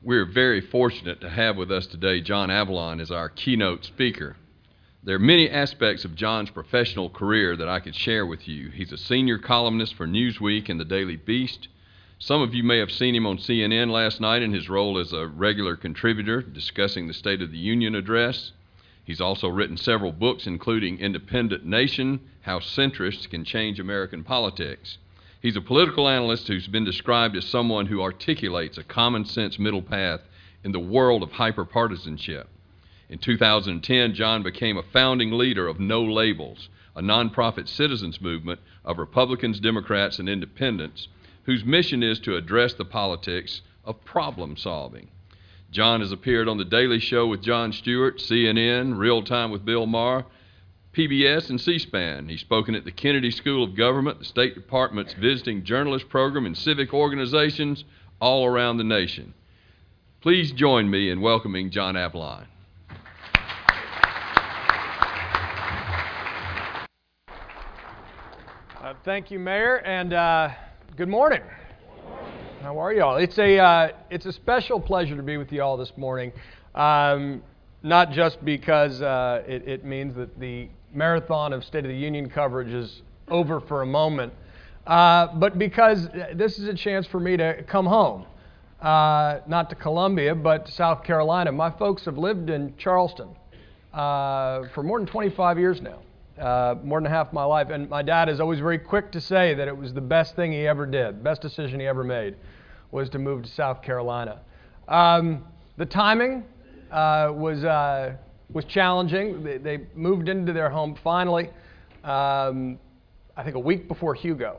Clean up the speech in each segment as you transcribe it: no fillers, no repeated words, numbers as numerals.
We're very fortunate to have with us today John Avlon as our keynote speaker. There are many aspects of John's professional career that I could share with you. He's a senior columnist for Newsweek and the Daily Beast. Some of you may have seen him on CNN last night in his role as a regular contributor discussing the State of the Union address. He's also written several books, including Independent Nation: How Centrists Can Change American Politics. He's a political analyst who's been described as someone who articulates a common-sense middle path in the world of hyperpartisanship. In 2010, John became a founding leader of No Labels, a nonprofit citizens movement of Republicans, Democrats, and Independents, whose mission is to address the politics of problem solving. John has appeared on The Daily Show with Jon Stewart, CNN, Real Time with Bill Maher, PBS, and C-SPAN. He's spoken at the Kennedy School of Government, the State Department's Visiting Journalist Program, and civic organizations all around the nation. Please join me in welcoming John Avlon. Thank you, Mayor, and good morning. How are you all? It's a special pleasure to be with you all this morning, not just because it means that the marathon of State of the Union coverage is over for a moment, but because this is a chance for me to come home, not to Columbia, but to South Carolina. My folks have lived in Charleston for more than 25 years now, more than half my life, and my dad is always very quick to say that it was the best thing he ever did, best decision he ever made, was to move to South Carolina. The timing was challenging. They moved into their home finally, I think a week before Hugo.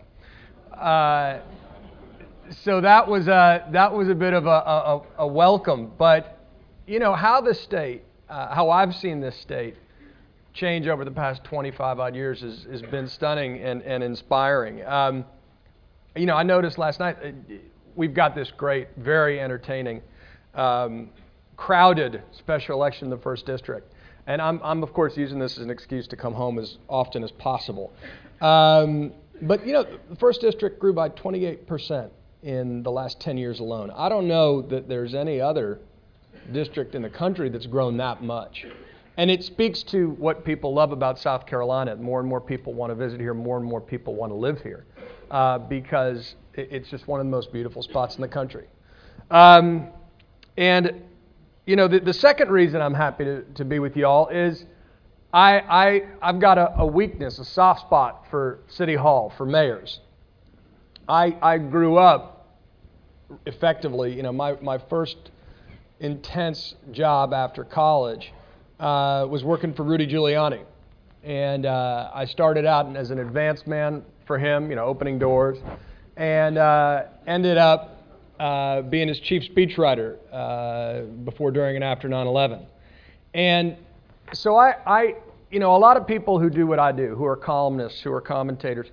So that was a bit of a welcome. But you know how the state, how I've seen this state change over the past 25 odd years has been stunning and inspiring. You know, I noticed last night we've got this great, very entertaining, crowded special election in the 1st District. And I'm of course using this as an excuse to come home as often as possible. But you know, the 1st District grew by 28% in the last 10 years alone. I don't know that there's any other district in the country that's grown that much. And it speaks to what people love about South Carolina. More and more people want to visit here, more and more people want to live here, because it's just one of the most beautiful spots in the country. And you know, the second reason I'm happy to be with y'all is I've got a weakness, a soft spot for City Hall, for mayors. I grew up effectively, you know, my first intense job after college was working for Rudy Giuliani. And I started out as an advance man for him, you know, opening doors, and ended up being his chief speechwriter before, during, and after 9/11. And so you know, a lot of people who do what I do, who are columnists, who are commentators,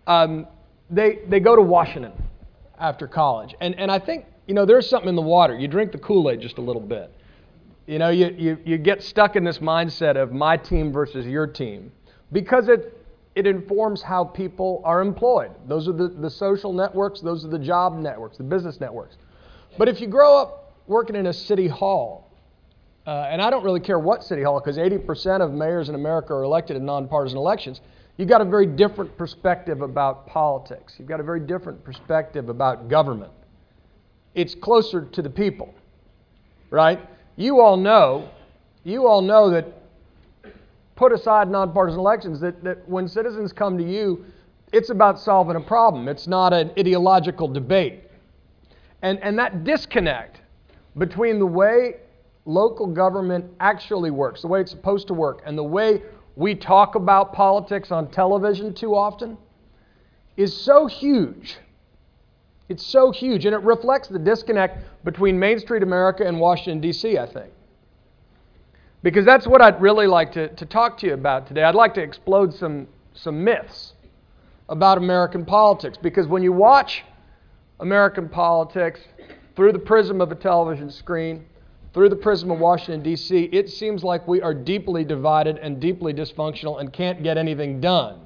they go to Washington after college. And I think, you know, there's something in the water. You drink the Kool-Aid just a little bit. You know, you get stuck in this mindset of my team versus your team, because it informs how people are employed. Those are the social networks, those are the job networks, the business networks. But if you grow up working in a city hall, and I don't really care what city hall, because 80% of mayors in America are elected in nonpartisan elections, you've got a very different perspective about politics. You've got a very different perspective about government. It's closer to the people, right? You all know that, put aside nonpartisan elections, that when citizens come to you, it's about solving a problem. It's not an ideological debate. And that disconnect between the way local government actually works, the way it's supposed to work, and the way we talk about politics on television too often is so huge. It's so huge, and it reflects the disconnect between Main Street America and Washington, D.C., I think. Because that's what I'd really like to talk to you about today. I'd like to explode some myths about American politics. Because when you watch American politics through the prism of a television screen, through the prism of Washington, D.C., it seems like we are deeply divided and deeply dysfunctional and can't get anything done.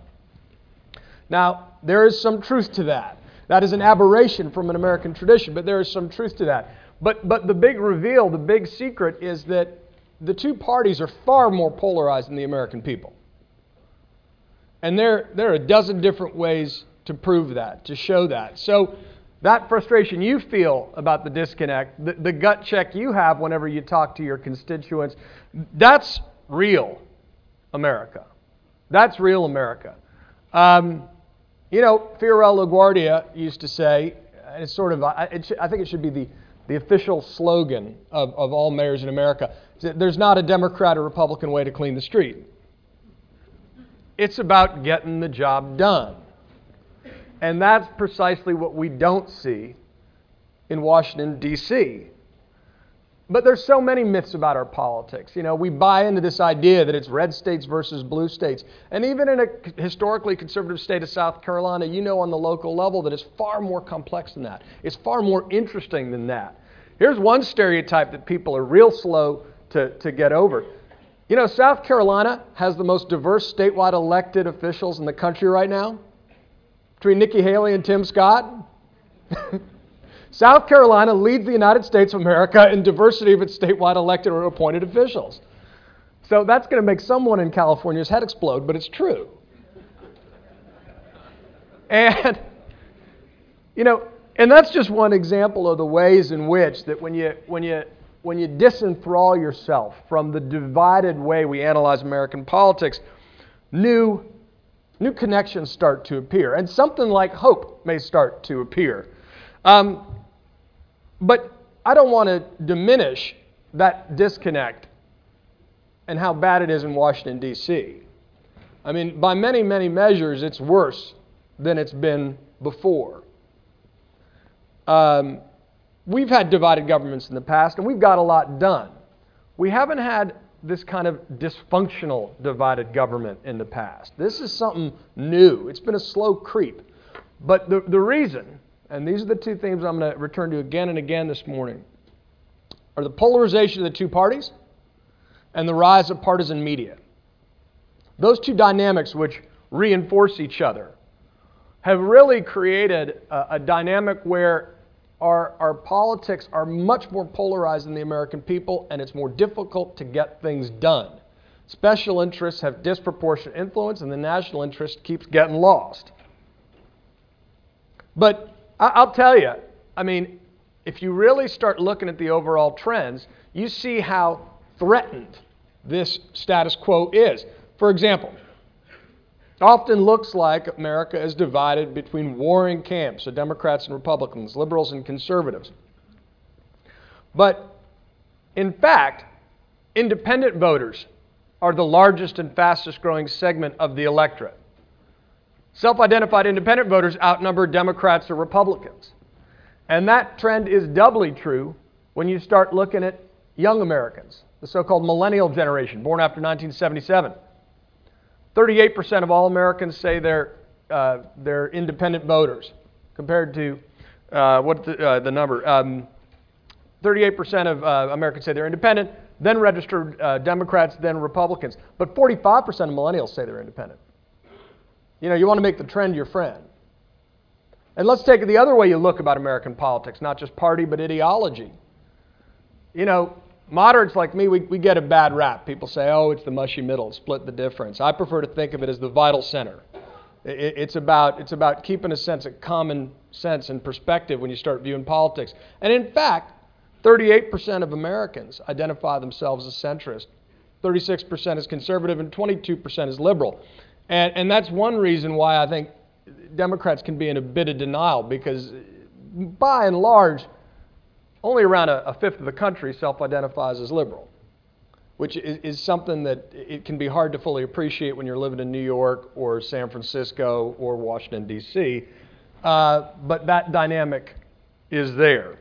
Now, there is some truth to that. That is an aberration from an American tradition, but there is some truth to that. But the big reveal, the big secret is that the two parties are far more polarized than the American people. And there are a dozen different ways to prove that, to show that. So that frustration you feel about the disconnect, the gut check you have whenever you talk to your constituents, that's real America. That's real America. Fiorello LaGuardia used to say, and it's sort of, I think it should be the official slogan of all mayors in America, there's not a Democrat or Republican way to clean the street. It's about getting the job done. And that's precisely what we don't see in Washington, D.C. But there's so many myths about our politics. We buy into this idea that it's red states versus blue states. And even in a historically conservative state of South Carolina, on the local level that it's far more complex than that. It's far more interesting than that. Here's one stereotype that people are real slow to get over. South Carolina has the most diverse statewide elected officials in the country right now. Between Nikki Haley and Tim Scott. South Carolina leads the United States of America in diversity of its statewide elected or appointed officials. So that's going to make someone in California's head explode, but it's true. And, and that's just one example of the ways in which that when you disenthrall yourself from the divided way we analyze American politics, new connections start to appear, and something like hope may start to appear. But I don't want to diminish that disconnect and how bad it is in Washington, D.C. I mean, by many, many measures, it's worse than it's been before. We've had divided governments in the past, and we've got a lot done. We haven't had this kind of dysfunctional divided government in the past. This is something new. It's been a slow creep. But the reason, and these are the two themes I'm going to return to again and again this morning, are the polarization of the two parties and the rise of partisan media. Those two dynamics, which reinforce each other, have really created a dynamic where our politics are much more polarized than the American people, and it's more difficult to get things done. Special interests have disproportionate influence, and the national interest keeps getting lost. But I'll tell you, if you really start looking at the overall trends, you see how threatened this status quo is. For example, it often looks like America is divided between warring camps of Democrats and Republicans, liberals and conservatives. But in fact, independent voters are the largest and fastest growing segment of the electorate. Self-identified independent voters outnumber Democrats or Republicans. And that trend is doubly true when you start looking at young Americans, the so-called millennial generation, born after 1977. 38% of all Americans say they're independent voters, compared to the number? 38% of Americans say they're independent, then registered Democrats, then Republicans. But 45% of millennials say they're independent. You want to make the trend your friend. And let's take it the other way you look about American politics, not just party, but ideology. Moderates like me, we get a bad rap. People say, oh, it's the mushy middle, split the difference. I prefer to think of it as the vital center. It's about keeping a sense of common sense and perspective when you start viewing politics. And in fact, 38% of Americans identify themselves as centrist, 36% as conservative, and 22% as liberal. And that's one reason why I think Democrats can be in a bit of denial, because by and large, only around a fifth of the country self-identifies as liberal, which is something that it can be hard to fully appreciate when you're living in New York or San Francisco or Washington, D.C., but that dynamic is there.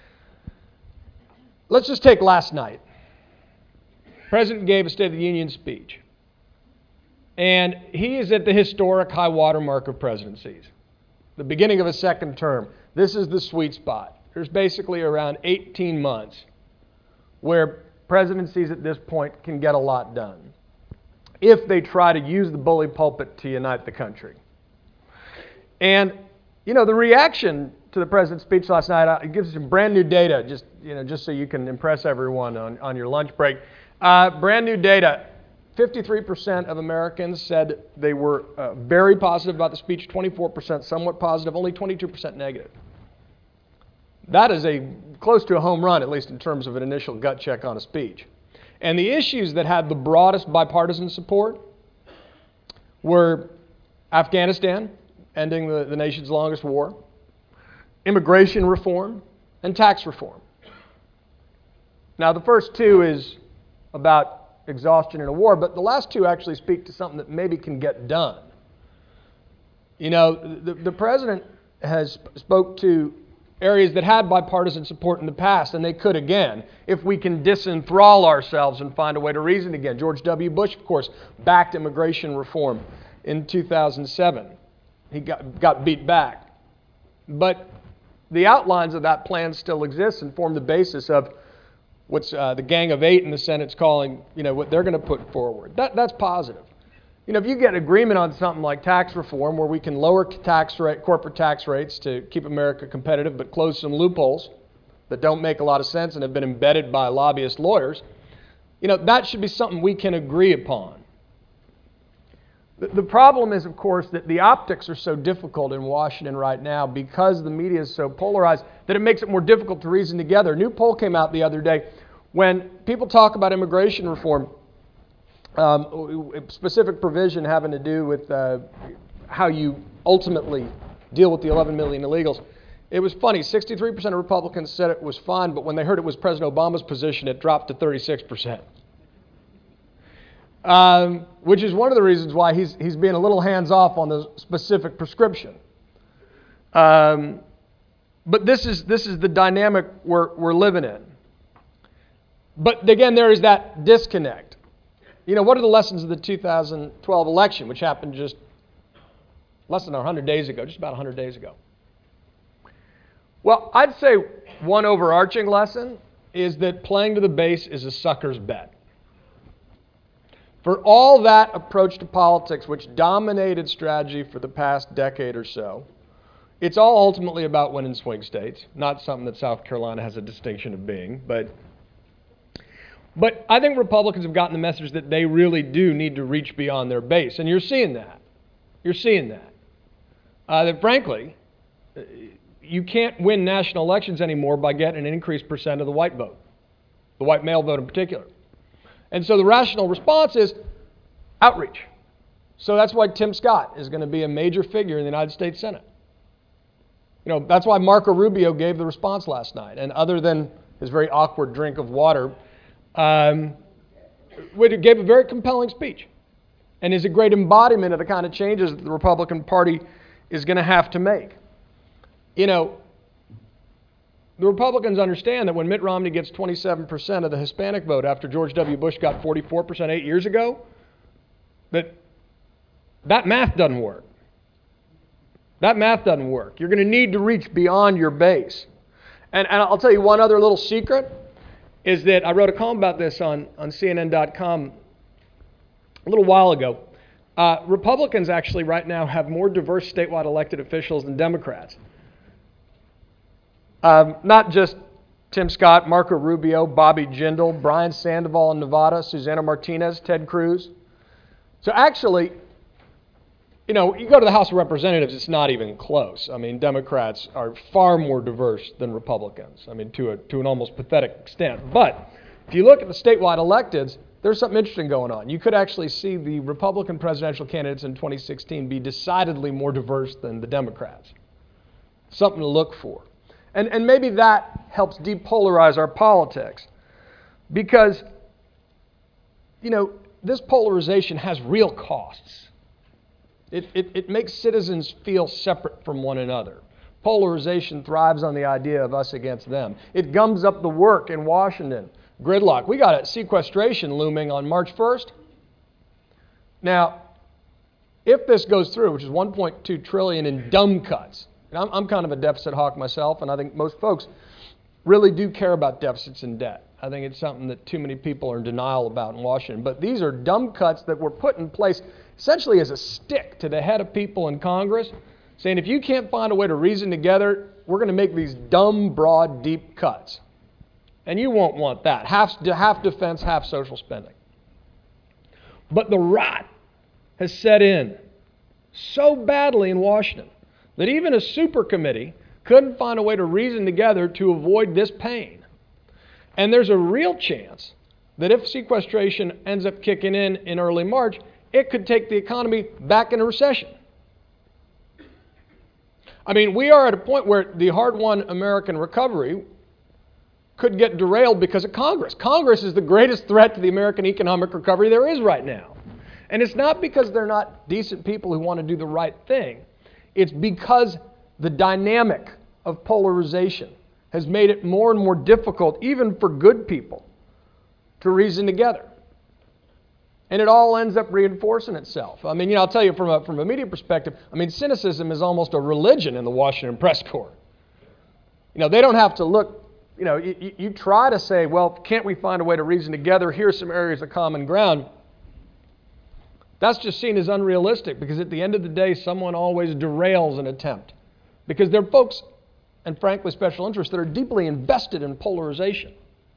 Let's just take last night. The President gave a State of the Union speech, and he is at the historic high water mark of presidencies, the beginning of a second term. This is the sweet spot. There's basically around 18 months where presidencies at this point can get a lot done if they try to use the bully pulpit to unite the country. And, the reaction to the president's speech last night. It gives you some brand new data, just so you can impress everyone on your lunch break. Brand new data. 53% of Americans said they were very positive about the speech, 24% somewhat positive, only 22% negative. That is close to a home run, at least in terms of an initial gut check on a speech. And the issues that had the broadest bipartisan support were Afghanistan, ending the nation's longest war, immigration reform, and tax reform. Now, the first two is about exhaustion in a war, but the last two actually speak to something that maybe can get done. You know, the president has spoke to areas that had bipartisan support in the past, and they could again, if we can disenthrall ourselves and find a way to reason again. George W. Bush, of course, backed immigration reform in 2007. He got beat back. But the outlines of that plan still exist and form the basis of what's the Gang of Eight in the Senate's calling, what they're going to put forward. That's positive. If you get agreement on something like tax reform, where we can lower corporate tax rates to keep America competitive, but close some loopholes that don't make a lot of sense and have been embedded by lobbyist lawyers, that should be something we can agree upon. The problem is, of course, that the optics are so difficult in Washington right now because the media is so polarized that it makes it more difficult to reason together. A new poll came out the other day. When people talk about immigration reform, specific provision having to do with how you ultimately deal with the 11 million illegals, it was funny. 63% of Republicans said it was fine, but when they heard it was President Obama's position, it dropped to 36%. Which is one of the reasons why he's being a little hands-off on the specific prescription. But this is the dynamic we're living in. But again, there is that disconnect. What are the lessons of the 2012 election, which happened just less than 100 days ago, just about 100 days ago? Well, I'd say one overarching lesson is that playing to the base is a sucker's bet. For all that approach to politics, which dominated strategy for the past decade or so, it's all ultimately about winning swing states, not something that South Carolina has a distinction of being. But I think Republicans have gotten the message that they really do need to reach beyond their base, and you're seeing that. That frankly, you can't win national elections anymore by getting an increased percent of the white vote, the white male vote in particular. And so the rational response is outreach. So that's why Tim Scott is going to be a major figure in the United States Senate. That's why Marco Rubio gave the response last night. And other than his very awkward drink of water, gave a very compelling speech and is a great embodiment of the kind of changes that the Republican Party is going to have to make. The Republicans understand that when Mitt Romney gets 27% of the Hispanic vote after George W. Bush got 44% 8 years ago, that math doesn't work. That math doesn't work. You're going to need to reach beyond your base. And I'll tell you one other little secret is that I wrote a column about this on CNN.com a little while ago. Republicans actually right now have more diverse statewide elected officials than Democrats. Not just Tim Scott, Marco Rubio, Bobby Jindal, Brian Sandoval in Nevada, Susana Martinez, Ted Cruz. So actually, you go to the House of Representatives, it's not even close. I mean, Democrats are far more diverse than Republicans, to an almost pathetic extent. But if you look at the statewide electeds, there's something interesting going on. You could actually see the Republican presidential candidates in 2016 be decidedly more diverse than the Democrats. Something to look for. And maybe that helps depolarize our politics because, this polarization has real costs. It makes citizens feel separate from one another. Polarization thrives on the idea of us against them. It gums up the work in Washington. Gridlock. We got a sequestration looming on March 1st. Now, if this goes through, which is $1.2 trillion in dumb cuts, and I'm kind of a deficit hawk myself, and I think most folks really do care about deficits and debt. I think it's something that too many people are in denial about in Washington. But these are dumb cuts that were put in place essentially as a stick to the head of people in Congress, saying if you can't find a way to reason together, we're going to make these dumb, broad, deep cuts. And you won't want that. Half defense, half social spending. But the rot has set in so badly in Washington that even a super committee couldn't find a way to reason together to avoid this pain. And there's a real chance that if sequestration ends up kicking in early March, it could take the economy back into recession. I mean, we are at a point where the hard-won American recovery could get derailed because of Congress. Congress is the greatest threat to the American economic recovery there is right now. And it's not because they're not decent people who want to do the right thing. It's because the dynamic of polarization has made it more and more difficult, even for good people, to reason together. And it all ends up reinforcing itself. I mean, I'll tell you from a media perspective, I mean, cynicism is almost a religion in the Washington press corps. They don't have to look, you try to say, well, can't we find a way to reason together? Here's some areas of common ground. That's just seen as unrealistic because at the end of the day, someone always derails an attempt. Because there are folks, and frankly special interests, that are deeply invested in polarization.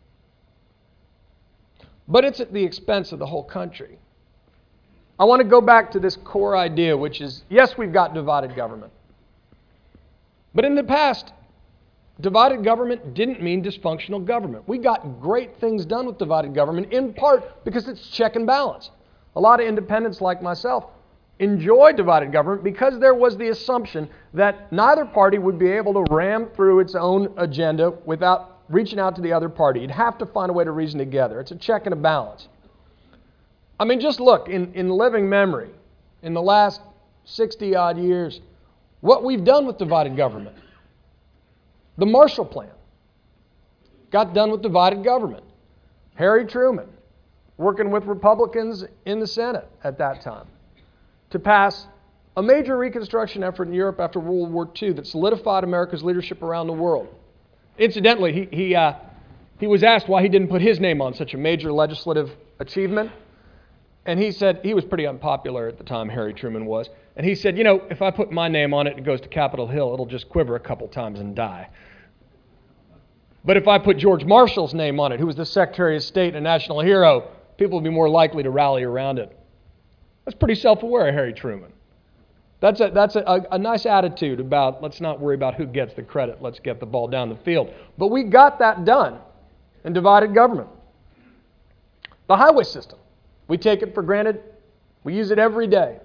But it's at the expense of the whole country. I want to go back to this core idea, which is, yes, we've got divided government. But in the past, divided government didn't mean dysfunctional government. We got great things done with divided government, in part because it's check and balance. A lot of independents like myself enjoy divided government because there was the assumption that neither party would be able to ram through its own agenda without reaching out to the other party. You'd have to find a way to reason together. It's a check and a balance. I mean, just look, in living memory, in the last 60-odd years, what we've done with divided government. The Marshall Plan got done with divided government. Harry Truman, working with Republicans in the Senate at that time, to pass a major reconstruction effort in Europe after World War II that solidified America's leadership around the world. Incidentally, he was asked why he didn't put his name on such a major legislative achievement. And he said, he was pretty unpopular at the time, Harry Truman was. And he said, if I put my name on it and it goes to Capitol Hill, it'll just quiver a couple times and die. But if I put George Marshall's name on it, who was the Secretary of State and a national hero, people would be more likely to rally around it. That's pretty self-aware, Harry Truman. That's a nice attitude about, let's not worry about who gets the credit, let's get the ball down the field. But we got that done in divided government. The highway system, we take it for granted. We use it every day.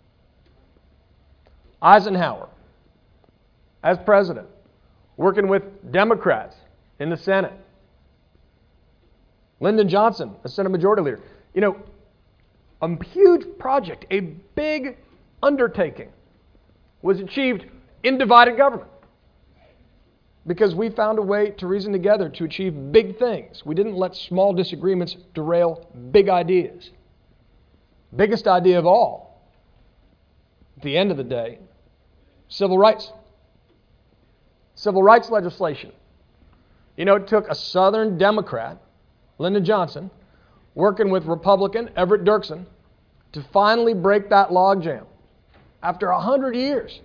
Eisenhower, as president, working with Democrats in the Senate. Lyndon Johnson, a Senate Majority Leader. A huge project, a big undertaking was achieved in divided government because we found a way to reason together to achieve big things. We didn't let small disagreements derail big ideas. Biggest idea of all, at the end of the day, civil rights. Civil rights legislation. It took a Southern Democrat, Lyndon Johnson, working with Republican Everett Dirksen to finally break that logjam after 100 years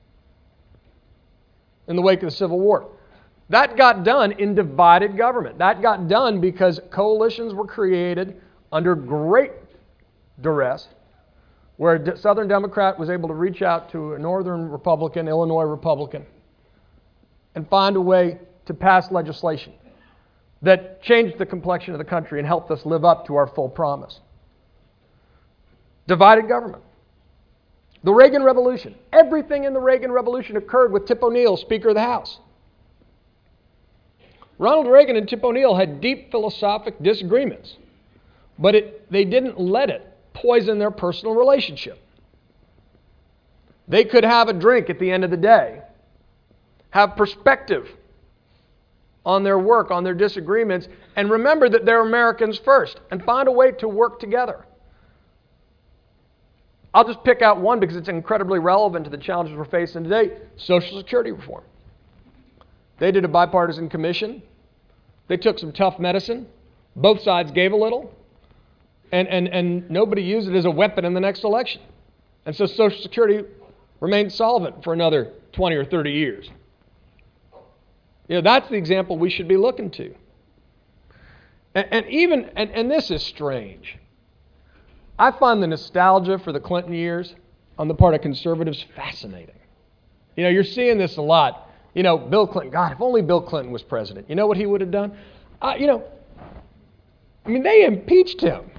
in the wake of the Civil War. That got done in divided government. That got done because coalitions were created under great duress, where a Southern Democrat was able to reach out to a Northern Republican, Illinois Republican, and find a way to pass legislation that changed the complexion of the country and helped us live up to our full promise. Divided government. The Reagan Revolution. Everything in the Reagan Revolution occurred with Tip O'Neill, Speaker of the House. Ronald Reagan and Tip O'Neill had deep philosophic disagreements, but they didn't let it poison their personal relationship. They could have a drink at the end of the day, have perspective on their work, on their disagreements, and remember that they're Americans first, and find a way to work together. I'll just pick out one because it's incredibly relevant to the challenges we're facing today. Social Security reform. They did a bipartisan commission. They took some tough medicine. Both sides gave a little. And nobody used it as a weapon in the next election. And so Social Security remained solvent for another 20 or 30 years. That's the example we should be looking to. And this is strange. I find the nostalgia for the Clinton years on the part of conservatives fascinating. You're seeing this a lot. Bill Clinton, God, if only Bill Clinton was president, you know what he would have done? They impeached him.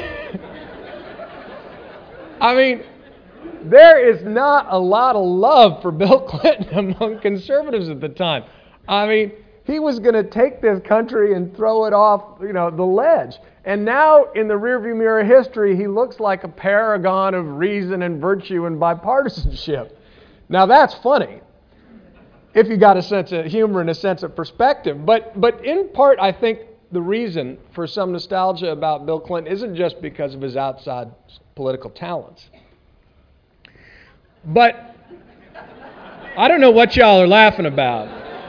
There is not a lot of love for Bill Clinton among conservatives at the time. He was going to take this country and throw it off, the ledge. And now, in the rearview mirror history, he looks like a paragon of reason and virtue and bipartisanship. Now, that's funny, if you got a sense of humor and a sense of perspective. But in part, I think the reason for some nostalgia about Bill Clinton isn't just because of his outside political talents. But I don't know what y'all are laughing about.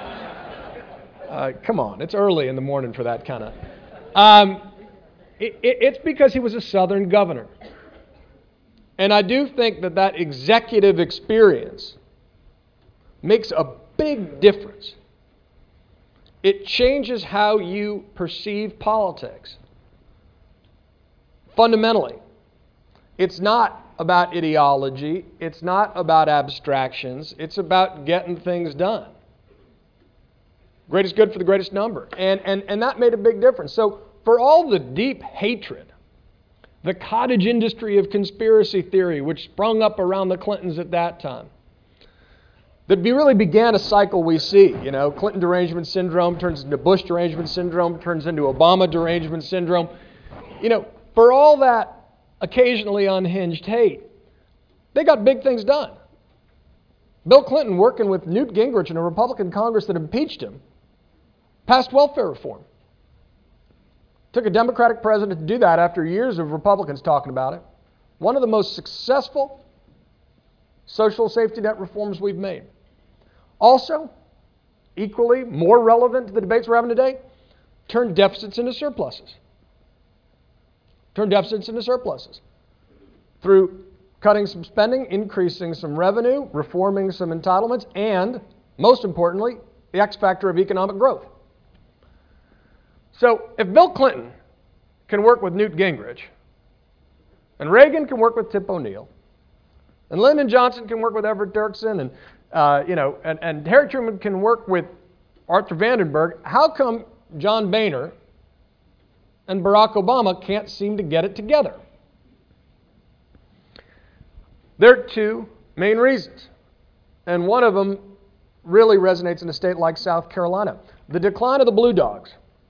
Come on, it's early in the morning for that kind of... It's because he was a Southern governor. And I do think that executive experience makes a big difference. It changes how you perceive politics. Fundamentally, it's not about ideology. It's not about abstractions. It's about getting things done. Greatest good for the greatest number. And that made a big difference. So for all the deep hatred, the cottage industry of conspiracy theory, which sprung up around the Clintons at that time, that really began a cycle we see. Clinton derangement syndrome turns into Bush derangement syndrome, turns into Obama derangement syndrome. For all that occasionally unhinged hate, they got big things done. Bill Clinton, working with Newt Gingrich in a Republican Congress that impeached him, passed welfare reform. Took a Democratic president to do that after years of Republicans talking about it. One of the most successful social safety net reforms we've made. Also, equally more relevant to the debates we're having today, turned deficits into surpluses. Through cutting some spending, increasing some revenue, reforming some entitlements, and, most importantly, the X factor of economic growth. So, if Bill Clinton can work with Newt Gingrich, and Reagan can work with Tip O'Neill, and Lyndon Johnson can work with Everett Dirksen, and Harry Truman can work with Arthur Vandenberg, how come John Boehner and Barack Obama can't seem to get it together? There are two main reasons, and one of them really resonates in a state like South Carolina. The decline of the Blue Dogs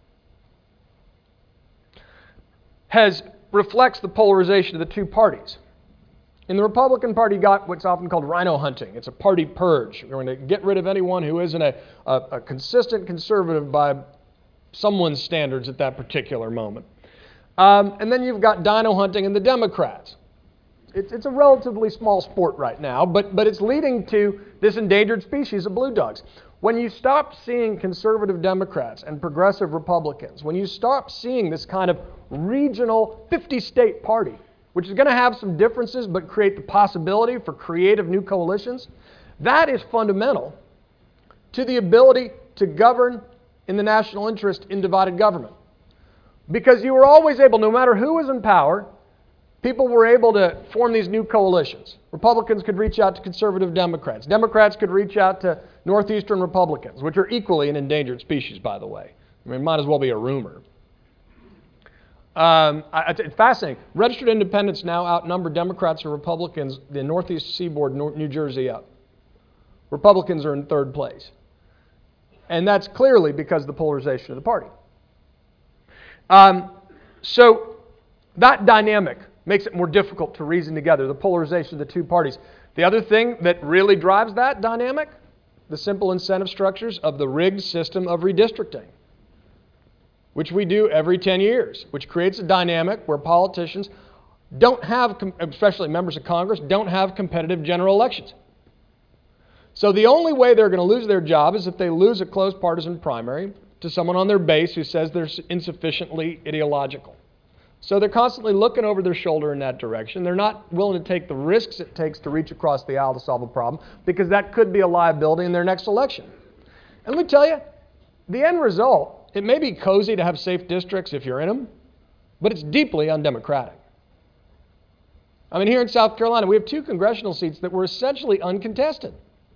reflects the polarization of the two parties. In the Republican Party, you got what's often called rhino hunting. It's a party purge. We're going to get rid of anyone who isn't a consistent conservative by someone's standards at that particular moment. And then you've got dino hunting in the Democrats. It's a relatively small sport right now, but it's leading to this endangered species of blue dogs. When you stop seeing conservative Democrats and progressive Republicans, when you stop seeing this kind of regional 50-state party, which is going to have some differences but create the possibility for creative new coalitions, that is fundamental to the ability to govern in the national interest in divided government. Because you were always able, no matter who was in power, people were able to form these new coalitions. Republicans could reach out to conservative Democrats. Democrats could reach out to Northeastern Republicans, which are equally an endangered species, by the way. It might as well be a rumor. It's fascinating. Registered independents now outnumber Democrats and Republicans, the Northeast Seaboard, New Jersey up. Republicans are in third place. And that's clearly because of the polarization of the party. So that dynamic makes it more difficult to reason together, the polarization of the two parties. The other thing that really drives that dynamic, the simple incentive structures of the rigged system of redistricting, which we do every 10 years, which creates a dynamic where politicians don't have, especially members of Congress, don't have competitive general elections. So the only way they're going to lose their job is if they lose a close partisan primary to someone on their base who says they're insufficiently ideological. So they're constantly looking over their shoulder in that direction. They're not willing to take the risks it takes to reach across the aisle to solve a problem because that could be a liability in their next election. And let me tell you, the end result, it may be cozy to have safe districts if you're in them, but it's deeply undemocratic. I mean, here in South Carolina, we have 2 congressional seats that were essentially uncontested.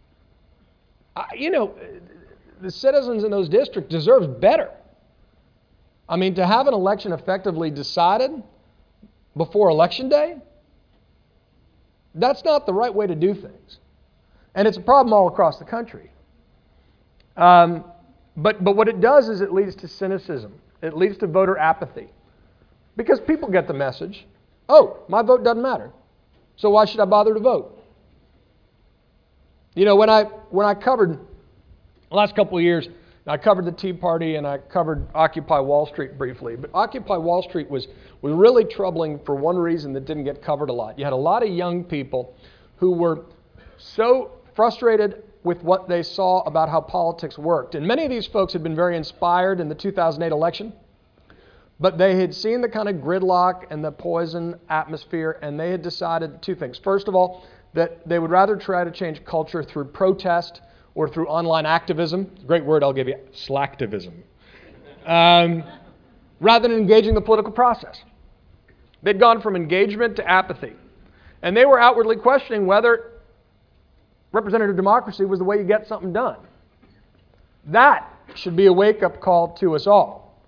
The citizens in those districts deserve better. I mean, to have an election effectively decided before Election Day, that's not the right way to do things. And it's a problem all across the country. But what it does is it leads to cynicism. It leads to voter apathy. Because people get the message, oh, my vote doesn't matter, so why should I bother to vote? You know, when I covered, the last couple of years, I covered the Tea Party and I covered Occupy Wall Street briefly. But Occupy Wall Street was really troubling for one reason that didn't get covered a lot. You had a lot of young people who were so frustrated with what they saw about how politics worked. And many of these folks had been very inspired in the 2008 election, but they had seen the kind of gridlock and the poison atmosphere, and they had decided 2 things. First of all, that they would rather try to change culture through protest or through online activism. Great word, I'll give you, slacktivism. Rather than engaging the political process. They'd gone from engagement to apathy. And they were outwardly questioning whether representative democracy was the way you get something done. That should be a wake-up call to us all.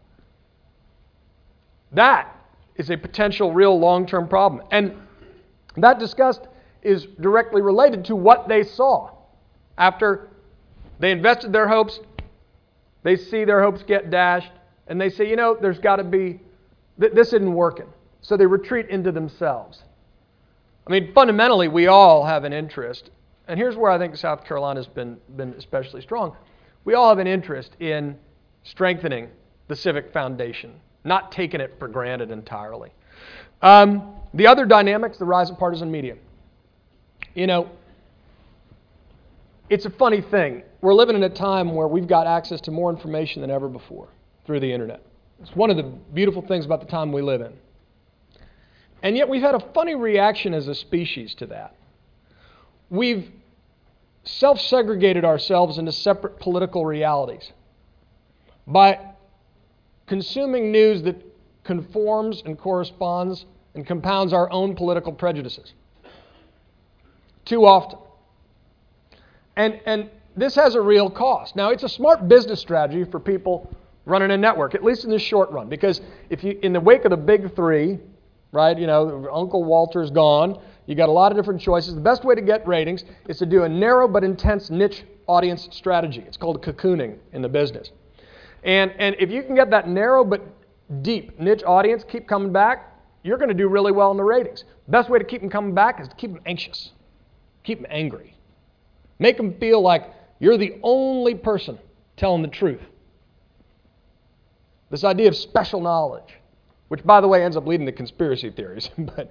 That is a potential real long-term problem. And that disgust is directly related to what they saw after they invested their hopes, they see their hopes get dashed, and they say, you know, there's got to be, this isn't working. So they retreat into themselves. I mean, fundamentally, we all have an interest, and here's where I think South Carolina's been especially strong. We all have an interest in strengthening the civic foundation, not taking it for granted entirely. The other dynamics, the rise of partisan media. You know, it's a funny thing. We're living in a time where we've got access to more information than ever before through the internet. It's one of the beautiful things about the time we live in. And yet we've had a funny reaction as a species to that. We've self-segregated ourselves into separate political realities by consuming news that conforms and corresponds and compounds our own political prejudices. Too often. And this has a real cost. Now, it's a smart business strategy for people running a network, at least in the short run, because if you, in the wake of the big 3, right, you know, Uncle Walter's gone, you got a lot of different choices. The best way to get ratings is to do a narrow but intense niche audience strategy. It's called cocooning in the business. And if you can get that narrow but deep niche audience keep coming back, you're going to do really well in the ratings. Best way to keep them coming back is to keep them anxious, keep them angry. Make them feel like you're the only person telling the truth. This idea of special knowledge, which, by the way, ends up leading to conspiracy theories. But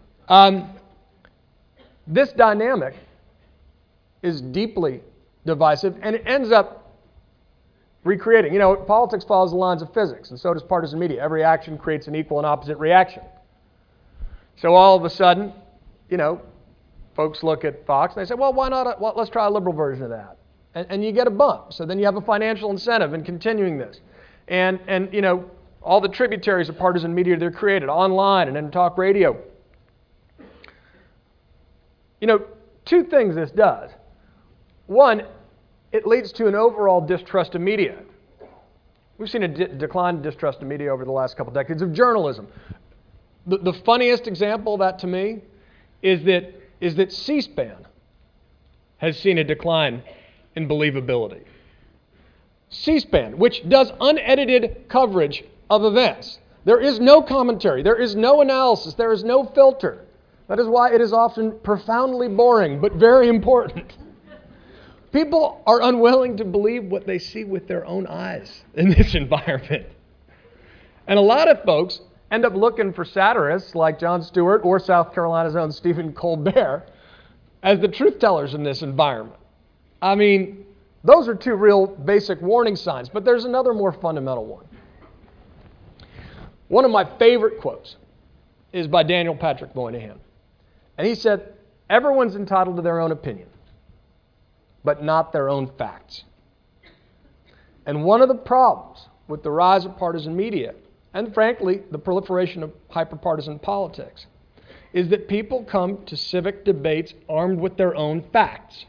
this dynamic is deeply divisive, and it ends up recreating. You know, politics follows the lines of physics, and so does partisan media. Every action creates an equal and opposite reaction. So all of a sudden, you know, folks look at Fox and they say, well, why not? Let's try a liberal version of that. And you get a bump. So then you have a financial incentive in continuing this. And you know, all the tributaries of partisan media that are created online and in talk radio. You know, 2 things this does. One, it leads to an overall distrust of media. We've seen a decline in distrust of media over the last couple decades of journalism. The funniest example of that to me is that C-SPAN has seen a decline in believability. C-SPAN, which does unedited coverage of events. There is no commentary. There is no analysis. There is no filter. That is why it is often profoundly boring, but very important. People are unwilling to believe what they see with their own eyes in this environment. And a lot of folks end up looking for satirists like Jon Stewart or South Carolina's own Stephen Colbert as the truth tellers in this environment. I mean, those are 2 real basic warning signs, but there's another more fundamental one. One of my favorite quotes is by Daniel Patrick Moynihan. And he said, everyone's entitled to their own opinion, but not their own facts. And one of the problems with the rise of partisan media, and frankly, the proliferation of hyperpartisan politics, is that people come to civic debates armed with their own facts.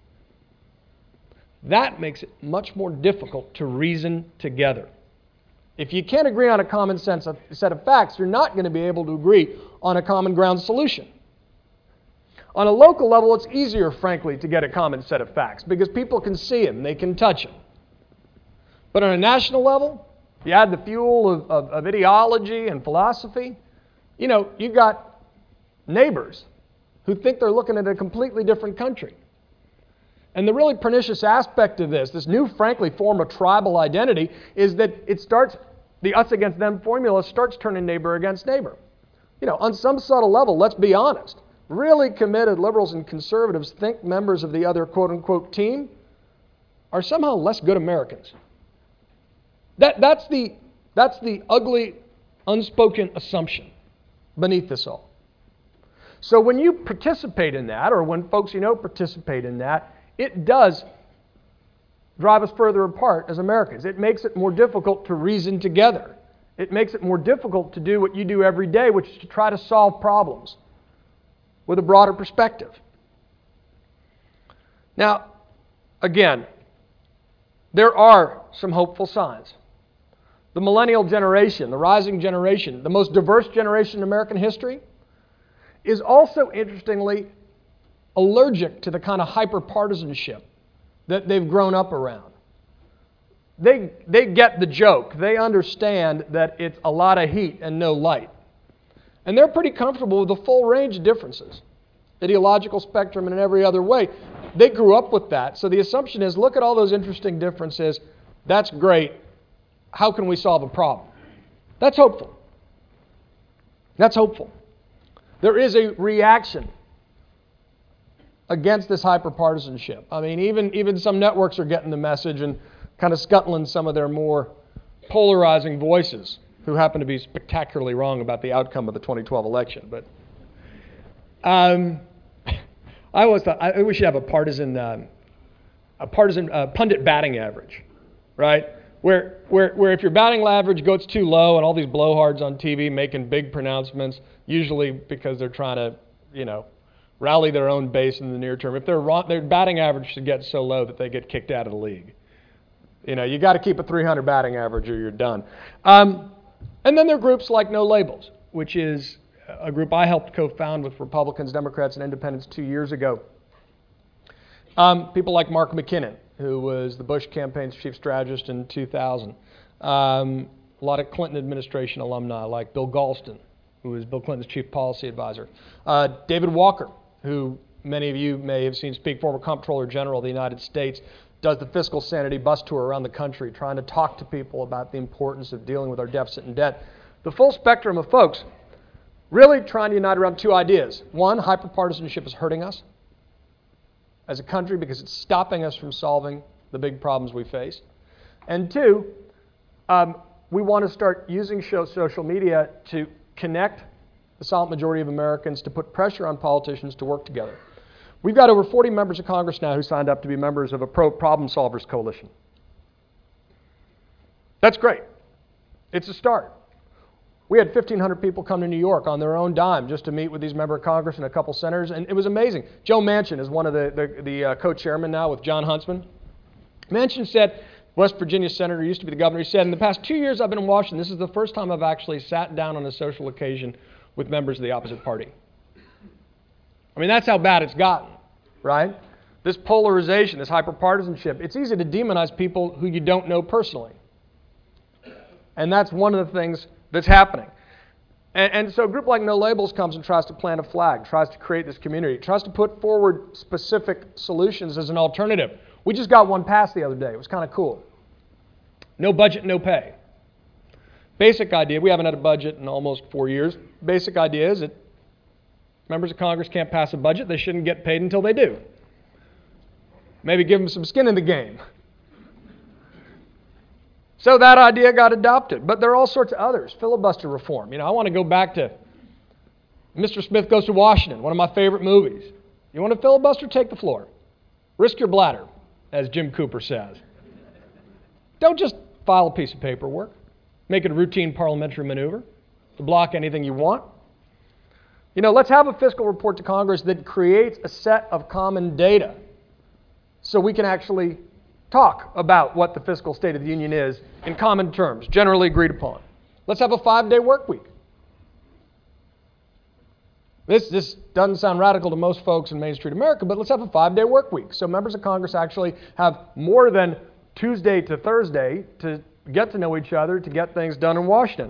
That makes it much more difficult to reason together. If you can't agree on a common sense set of facts, you're not going to be able to agree on a common ground solution. On a local level, it's easier, frankly, to get a common set of facts because people can see them, they can touch them. But on a national level, you add the fuel of ideology and philosophy, you've got neighbors who think they're looking at a completely different country. And the really pernicious aspect of this new, frankly, form of tribal identity, is that the us against them formula starts turning neighbor against neighbor. On some subtle level, let's be honest, really committed liberals and conservatives think members of the other quote-unquote team are somehow less good Americans. That's the ugly, unspoken assumption beneath this all. So when you participate in that, or when folks participate in that, it does drive us further apart as Americans. It makes it more difficult to reason together. It makes it more difficult to do what you do every day, which is to try to solve problems with a broader perspective. Now, again, there are some hopeful signs. The millennial generation, the rising generation, the most diverse generation in American history, is also, interestingly, allergic to the kind of hyper-partisanship that they've grown up around. They get the joke. They understand that it's a lot of heat and no light. And they're pretty comfortable with the full range of differences, ideological spectrum and in every other way. They grew up with that. So the assumption is, look at all those interesting differences. That's great. How can we solve a problem? That's hopeful. That's hopeful. There is a reaction against this hyperpartisanship. I mean, even some networks are getting the message and kind of scuttling some of their more polarizing voices, who happen to be spectacularly wrong about the outcome of the 2012 election. But I always thought we should have a partisan pundit batting average, right? Where if your batting average goes too low, and all these blowhards on TV making big pronouncements, usually because they're trying to, rally their own base in the near term. If they're wrong, their batting average should get so low that they get kicked out of the league. You got to keep a 300 batting average or you're done. And then there are groups like No Labels, which is a group I helped co-found with Republicans, Democrats, and Independents 2 years ago. People like Mark McKinnon, who was the Bush campaign's chief strategist in 2000. A lot of Clinton administration alumni like Bill Galston, who was Bill Clinton's chief policy advisor. David Walker, who many of you may have seen speak, former Comptroller General of the United States, does the fiscal sanity bus tour around the country, trying to talk to people about the importance of dealing with our deficit and debt. The full spectrum of folks really trying to unite around two ideas. One, hyperpartisanship is hurting us as a country because it's stopping us from solving the big problems we face. And two, we want to start using social media to connect the silent majority of Americans, to put pressure on politicians to work together. We've got over 40 members of Congress now who signed up to be members of a Pro-Problem Solvers Coalition. That's great. It's a start. We had 1,500 people come to New York on their own dime just to meet with these members of Congress and a couple senators, and it was amazing. Joe Manchin is one of the co-chairmen now with John Huntsman. Manchin said, West Virginia senator, used to be the governor, he said, in the past 2 years I've been in Washington, this is the first time I've actually sat down on a social occasion with members of the opposite party. I mean, that's how bad it's gotten, right? This polarization, this hyperpartisanship, it's easy to demonize people who you don't know personally. And that's one of the things that's happening. And so a group like No Labels comes and tries to plant a flag, tries to create this community, tries to put forward specific solutions as an alternative. We just got one passed the other day. It was kind of cool. No budget, no pay. Basic idea, we haven't had a budget in almost 4 years. Basic idea is that members of Congress can't pass a budget. They shouldn't get paid until they do. Maybe give them some skin in the game. So that idea got adopted. But there are all sorts of others. Filibuster reform. I want to go back to Mr. Smith Goes to Washington, one of my favorite movies. You want to filibuster? Take the floor. Risk your bladder, as Jim Cooper says. Don't just file a piece of paperwork, make it a routine parliamentary maneuver to block anything you want. Let's have a fiscal report to Congress that creates a set of common data so we can actually talk about what the fiscal state of the union is in common terms, generally agreed upon. Let's have a 5-day work week. This doesn't sound radical to most folks in Main Street America, but let's have a 5-day work week so members of Congress actually have more than Tuesday to Thursday to get to know each other, to get things done in Washington.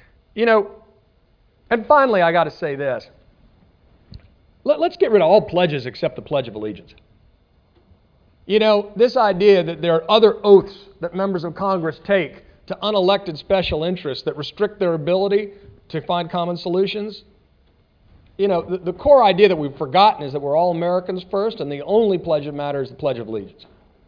And finally, I got to say this. Let's get rid of all pledges except the Pledge of Allegiance. This idea that there are other oaths that members of Congress take to unelected special interests that restrict their ability to find common solutions. The core idea that we've forgotten is that we're all Americans first, and the only pledge that matters is the Pledge of Allegiance.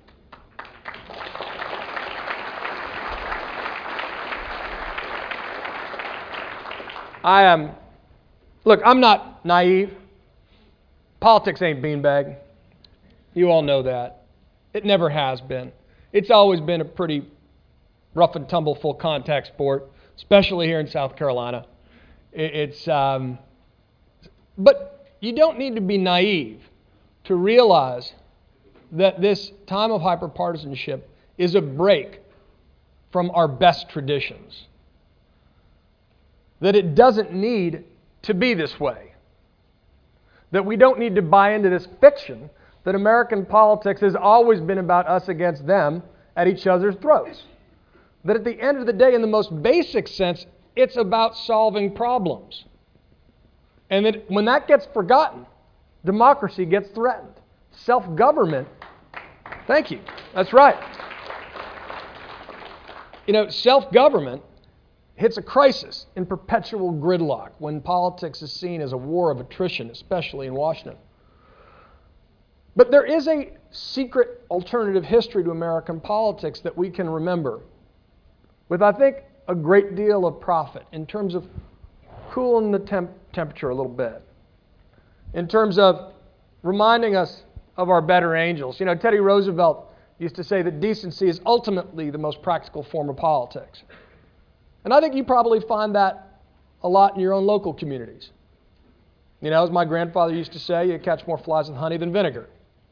I'm not naive. Politics ain't beanbag. You all know that. It never has been. It's always been a pretty rough and tumble full contact sport, especially here in South Carolina. But you don't need to be naive to realize that this time of hyperpartisanship is a break from our best traditions. That it doesn't need to be this way. That we don't need to buy into this fiction that American politics has always been about us against them at each other's throats. That at the end of the day, in the most basic sense, it's about solving problems. And that when that gets forgotten, democracy gets threatened. Self-government, thank you, that's right. Self-government hits a crisis in perpetual gridlock when politics is seen as a war of attrition, especially in Washington. But there is a secret alternative history to American politics that we can remember with, I think, a great deal of profit in terms of cooling the temperature a little bit, in terms of reminding us of our better angels. Teddy Roosevelt used to say that decency is ultimately the most practical form of politics. And I think you probably find that a lot in your own local communities. As my grandfather used to say, you catch more flies with honey than vinegar.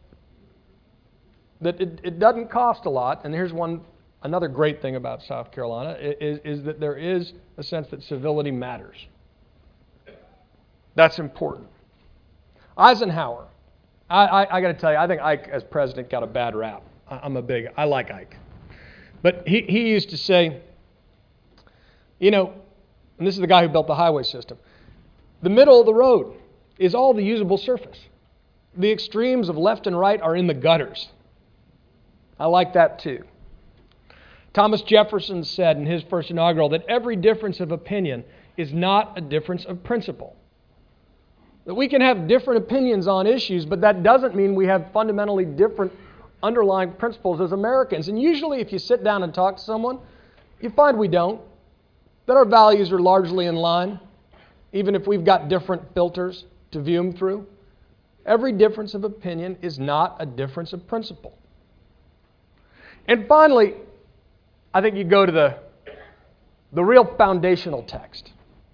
That it doesn't cost a lot, and here's another great thing about South Carolina, is that there is a sense that civility matters. That's important. Eisenhower, I got to tell you, I think Ike as president got a bad rap. I like Ike. But he used to say, and this is the guy who built the highway system, the middle of the road is all the usable surface. The extremes of left and right are in the gutters. I like that too. Thomas Jefferson said in his first inaugural that every difference of opinion is not a difference of principle. That we can have different opinions on issues, but that doesn't mean we have fundamentally different underlying principles as Americans. And usually if you sit down and talk to someone, you find we don't. That our values are largely in line, even if we've got different filters to view them through. Every difference of opinion is not a difference of principle. And finally, I think you go to the real foundational text.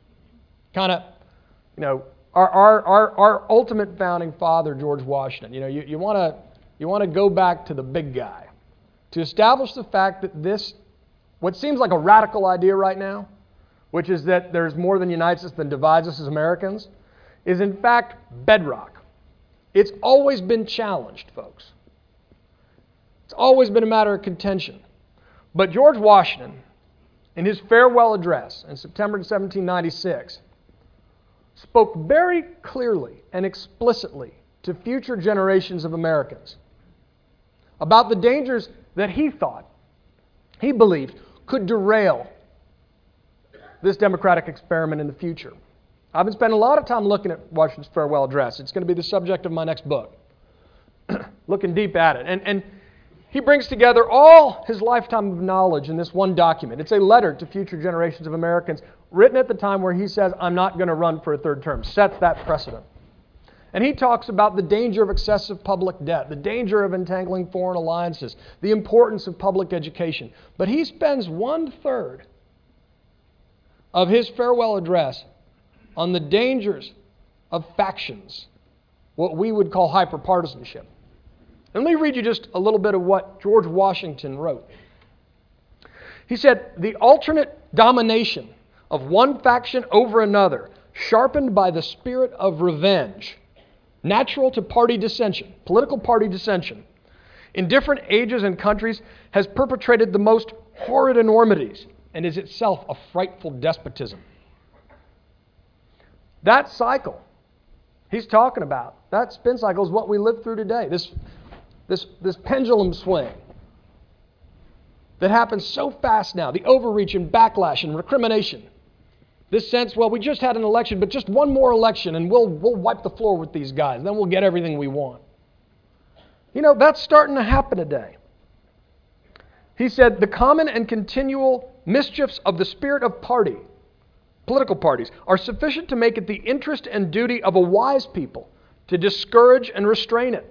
Our ultimate founding father, George Washington. You want to go back to the big guy to establish the fact that this, what seems like a radical idea right now, which is that there's more that unites us than divides us as Americans, is in fact bedrock. It's always been challenged, folks. It's always been a matter of contention. But George Washington, in his farewell address in September 1796, spoke very clearly and explicitly to future generations of Americans about the dangers that he believed, could derail this democratic experiment in the future. I've been spending a lot of time looking at Washington's farewell address. It's going to be the subject of my next book, looking deep at it. And he brings together all his lifetime of knowledge in this one document. It's a letter to future generations of Americans, written at the time where he says, I'm not going to run for a third term, sets that precedent. And he talks about the danger of excessive public debt, the danger of entangling foreign alliances, the importance of public education. But he spends 1/3 of his farewell address on the dangers of factions, what we would call hyperpartisanship. And let me read you just a little bit of what George Washington wrote. He said, "The alternate domination of one faction over another, sharpened by the spirit of revenge, natural to party dissension, political party dissension, in different ages and countries, has perpetrated the most horrid enormities and is itself a frightful despotism." That cycle he's talking about, that spin cycle, is what we live through today. This pendulum swing that happens so fast now, the overreach and backlash and recrimination. This sense, well, we just had an election, but just one more election and we'll wipe the floor with these guys, then we'll get everything we want. You know, that's starting to happen today. He said, "The common and continual mischiefs of the spirit of party, political parties, are sufficient to make it the interest and duty of a wise people to discourage and restrain it.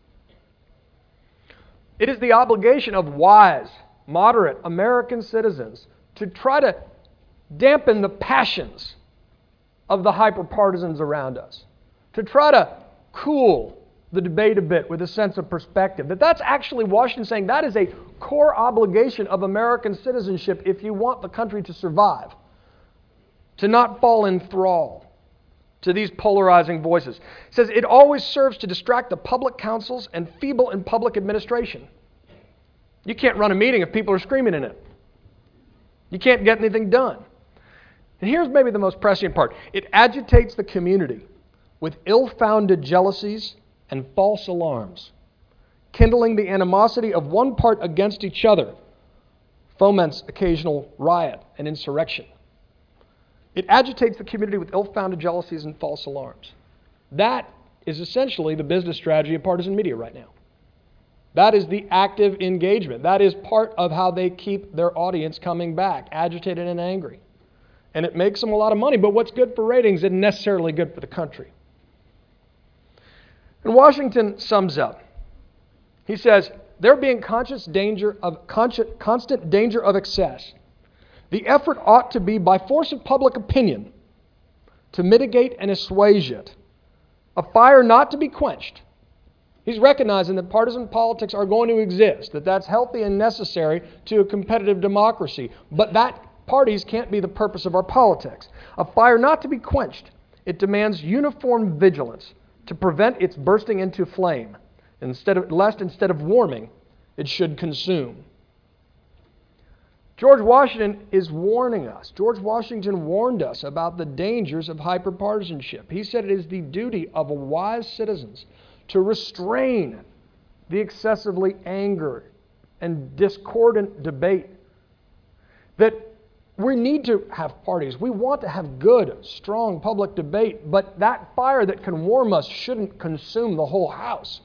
It is the obligation of wise, moderate American citizens to try to dampen the passions of the hyperpartisans around us, to try to cool the debate a bit with a sense of perspective." That's actually Washington saying that is a core obligation of American citizenship if you want the country to survive, to not fall in thrall to these polarizing voices. He says it always serves to distract the public councils and feeble in public administration. You can't run a meeting if people are screaming in it. You can't get anything done. And here's maybe the most prescient part. It agitates the community with ill-founded jealousies and false alarms, kindling the animosity of one part against each other, foments occasional riot and insurrection. It agitates the community with ill-founded jealousies and false alarms. That is essentially the business strategy of partisan media right now. That is the active engagement. That is part of how they keep their audience coming back, agitated and angry. And it makes them a lot of money, but what's good for ratings isn't necessarily good for the country. And Washington sums up. He says, "There being constant danger of excess, the effort ought to be by force of public opinion to mitigate and assuage it, a fire not to be quenched." He's recognizing that partisan politics are going to exist, that that's healthy and necessary to a competitive democracy, but that parties can't be the purpose of our politics. A fire not to be quenched. It demands uniform vigilance to prevent its bursting into flame, lest instead of warming, it should consume. George Washington is warning us. George Washington warned us about the dangers of hyperpartisanship. He said it is the duty of wise citizens to restrain the excessively angry and discordant debate. That we need to have parties. We want to have good, strong public debate, but that fire that can warm us shouldn't consume the whole house.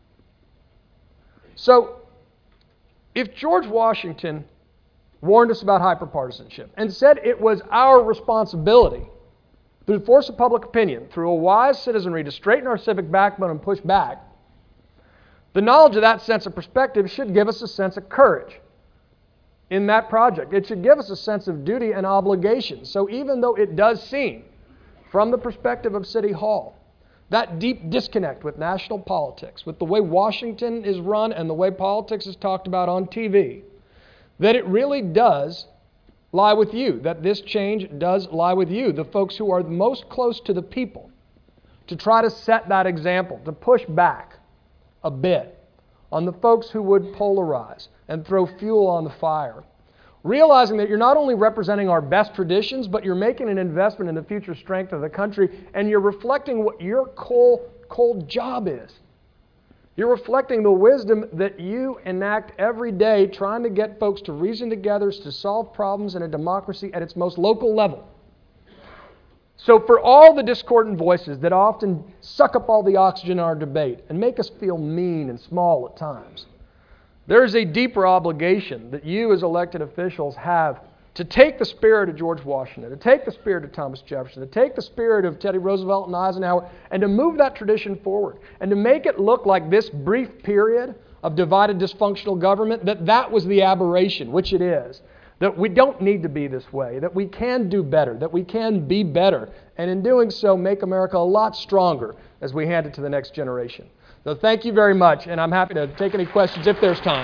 So, if George Washington warned us about hyperpartisanship and said it was our responsibility, through the force of public opinion, through a wise citizenry, to straighten our civic backbone and push back, the knowledge of that sense of perspective should give us a sense of courage in that project. It should give us a sense of duty and obligation. So even though it does seem, from the perspective of City Hall, that deep disconnect with national politics, with the way Washington is run and the way politics is talked about on TV, that it really does lie with you, that this change does lie with you, the folks who are most close to the people, to try to set that example, to push back a bit on the folks who would polarize and throw fuel on the fire. Realizing that you're not only representing our best traditions, but you're making an investment in the future strength of the country, and you're reflecting what your cold job is. You're reflecting the wisdom that you enact every day, trying to get folks to reason together to solve problems in a democracy at its most local level. So for all the discordant voices that often suck up all the oxygen in our debate and make us feel mean and small at times, there's a deeper obligation that you as elected officials have to take the spirit of George Washington, to take the spirit of Thomas Jefferson, to take the spirit of Teddy Roosevelt and Eisenhower, and to move that tradition forward, and to make it look like this brief period of divided, dysfunctional government, that was the aberration, which it is. That we don't need to be this way, that we can do better, that we can be better, and in doing so, make America a lot stronger as we hand it to the next generation. So thank you very much, and I'm happy to take any questions if there's time.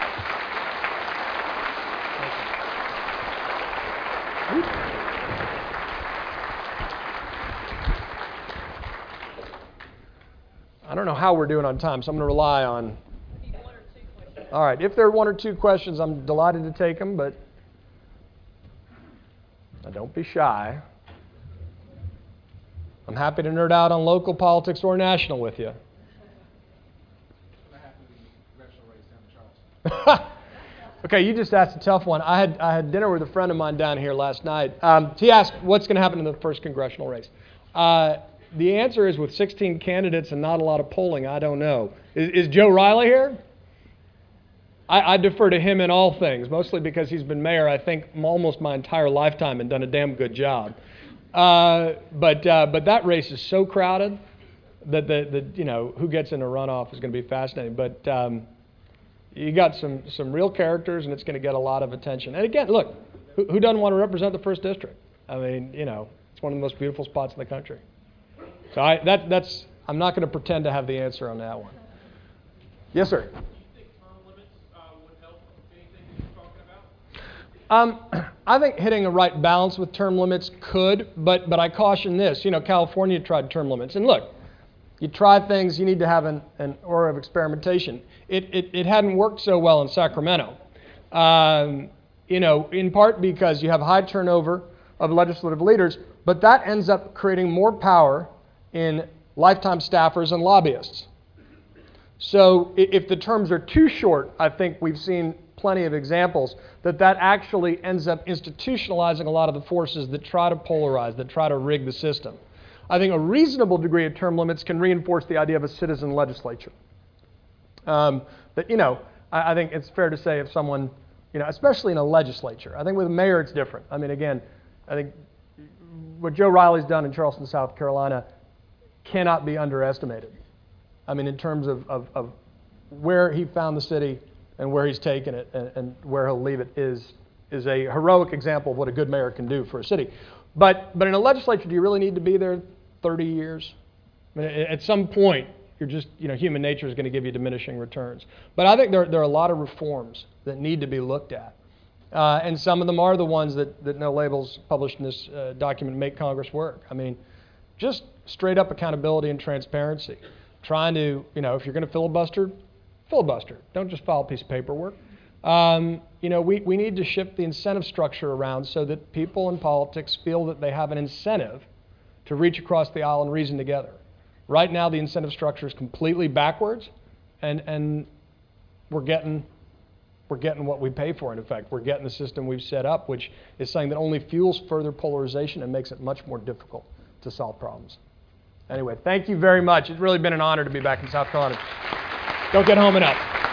I don't know how we're doing on time, so I'm going to rely on... All right, if there are one or two questions, I'm delighted to take them, but don't be shy. I'm happy to nerd out on local politics or national with you. Okay, you just asked a tough one. I had dinner with a friend of mine down here last night. He asked, what's going to happen in the first congressional race? The answer is, with 16 candidates and not a lot of polling, I don't know. Is Joe Riley here? I defer to him in all things, mostly because he's been mayor, I think, almost my entire lifetime and done a damn good job. But that race is so crowded that who gets in a runoff is going to be fascinating. But you got some real characters, and it's going to get a lot of attention. And again, look, who doesn't want to represent the 1st District? I mean, it's one of the most beautiful spots in the country. So I'm not going to pretend to have the answer on that one. Yes, sir. I think hitting a right balance with term limits could, but I caution this. California tried term limits. And look, you try things, you need to have an aura of experimentation. It hadn't worked so well in Sacramento. In part because you have high turnover of legislative leaders, but that ends up creating more power in lifetime staffers and lobbyists. So if the terms are too short, I think we've seen plenty of examples that actually ends up institutionalizing a lot of the forces that try to polarize, that try to rig the system. I think a reasonable degree of term limits can reinforce the idea of a citizen legislature. I think it's fair to say if someone, especially in a legislature, I think with a mayor it's different. I mean, again, I think what Joe Riley's done in Charleston, South Carolina cannot be underestimated. I mean, in terms of where he found the city and where he's taken it and where he'll leave it is a heroic example of what a good mayor can do for a city. But in a legislature, do you really need to be there 30 years? I mean, at some point, you're just, human nature is going to give you diminishing returns. But I think there are a lot of reforms that need to be looked at. And some of them are the ones that No Labels published in this document, Make Congress Work. I mean, just straight up accountability and transparency. Trying to, if you're going to filibuster, don't just file a piece of paperwork. We need to shift the incentive structure around so that people in politics feel that they have an incentive to reach across the aisle and reason together. Right now, the incentive structure is completely backwards, and we're getting what we pay for. In effect, we're getting the system we've set up, which is something that only fuels further polarization and makes it much more difficult to solve problems. Anyway, thank you very much. It's really been an honor to be back in South Carolina. Don't get home enough.